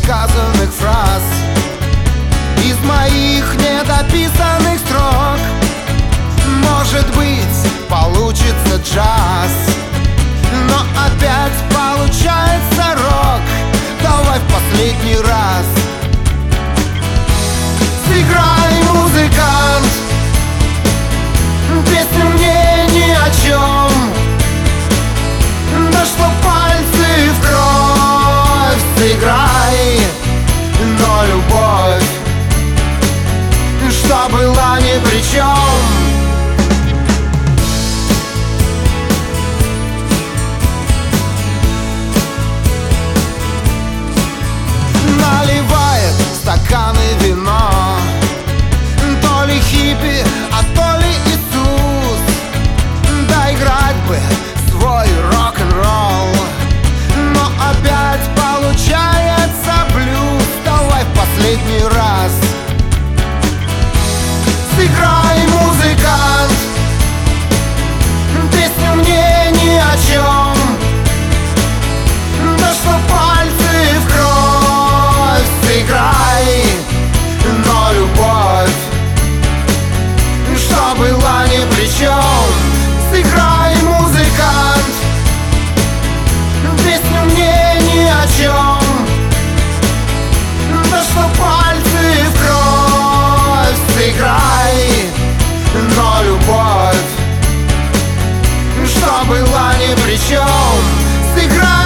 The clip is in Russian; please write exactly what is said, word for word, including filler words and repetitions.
сказанных фраз, из моих недописанных строк. Может быть, получится джаз, но опять получается рок. Давай в последний раз. Сыграй, музыкант, песню мне ни о чем. Да что пальцы в кровь. Сыграй, но любовь, что была ни при чем. Наливает стаканы вино, то ли хиппи, а то ли Иисус. Да играть бы свой рок-н-ролл, но опять получается блюз. Давай в последний раз. Сыграй, музыкант, песню мне ни о чем. Да что пальцы в кровь. Сыграй, но любовь, что была ни при чем. Сыграй, музыкант, песню мне ни о чем. Да что пальцы в кровь. Сыграй, но любовь, что была ни при чем. Сыграй.